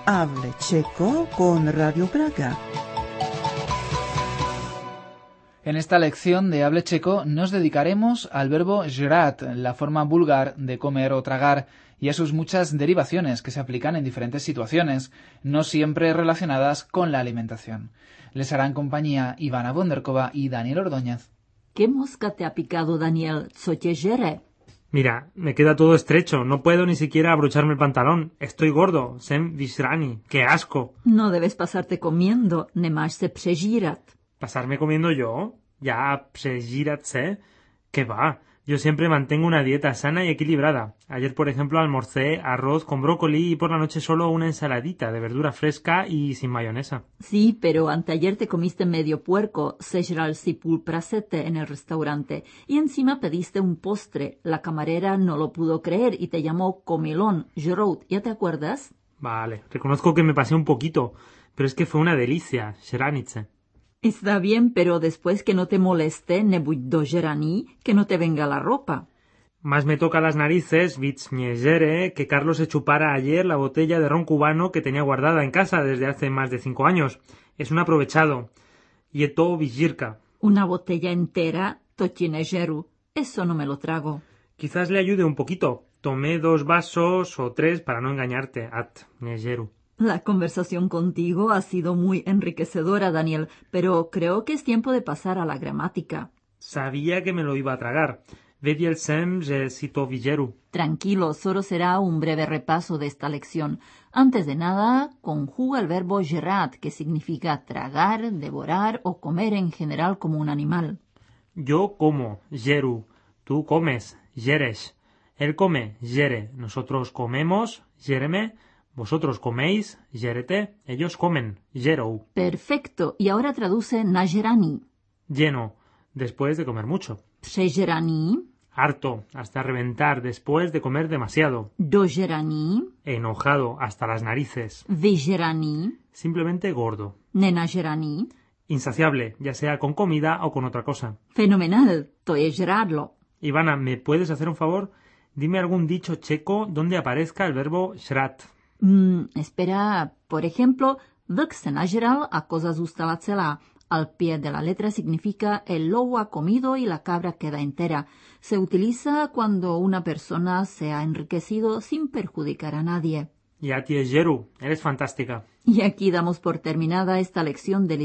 Hable Checo con Radio Praga. En esta lección de Hable Checo nos dedicaremos al verbo žrat, la forma vulgar de comer o tragar, y a sus muchas derivaciones que se aplican en diferentes situaciones, no siempre relacionadas con la alimentación. Les harán compañía Ivana Bonderkova y Daniel Ordóñez. ¿Qué mosca te ha picado, Daniel? Co tě žere? Mira, me queda todo estrecho, no puedo ni siquiera abrocharme el pantalón. Estoy gordo, sem visrani, qué asco. No debes pasarte comiendo, nemáš se přežírat. ¿Pasarme comiendo yo? Ya, přežírat se. ¿Qué va? Yo siempre mantengo una dieta sana y equilibrada. Ayer, por ejemplo, almorcé arroz con brócoli y por la noche solo una ensaladita de verdura fresca y sin mayonesa. Sí, pero anteayer te comiste medio puerco, sežral si půl prasete en el restaurante, y encima pediste un postre. La camarera no lo pudo creer y te llamó comilón, žrout, ¿ya te acuerdas? Vale, reconozco que me pasé un poquito, pero es que fue una delicia, žranice. Está bien, pero después que no te moleste, nebuď dožraný, que no te venga la ropa. Más me toca las narices, víc mě žere, que Carlos se chupara ayer la botella de ron cubano que tenía guardada en casa desde hace más de 5 años. Es un aprovechado. Y eto vizirka. Una botella entera, to ti nežeru. Eso no me lo trago. Quizás le ayude un poquito. Tomé 2 vasos o 3 para no engañarte, at nežeru. La conversación contigo ha sido muy enriquecedora, Daniel, pero creo que es tiempo de pasar a la gramática. Sabía que me lo iba a tragar. Vediel sem že si to viděru. Tranquilo, solo será un breve repaso de esta lección. Antes de nada, conjuga el verbo žrat, que significa tragar, devorar o comer en general como un animal. Yo como, žeru. Tú comes, žereš. Él come, žere. Nosotros comemos, žereme. Vosotros coméis, žerete. Ellos comen, žerou. Perfecto, y ahora traduce nažraný. Lleno, después de comer mucho. Přežraný. Harto, hasta reventar, después de comer demasiado. Dožraný. Enojado, hasta las narices. Vyžraný. Simplemente gordo. Nenažraný. Insaciable, ya sea con comida o con otra cosa. Fenomenal, to je žrádlo. Ivana, ¿me puedes hacer un favor? Dime algún dicho checo donde aparezca el verbo žrat. Espera, por ejemplo, vlk se nažral a koza zůstala celá. Al pie de la letra significa el lobo ha comido y la cabra queda entera. Se utiliza cuando una persona se ha enriquecido sin perjudicar a nadie. Ya tía Jeru, eres fantástica. Y aquí damos por terminada esta lección del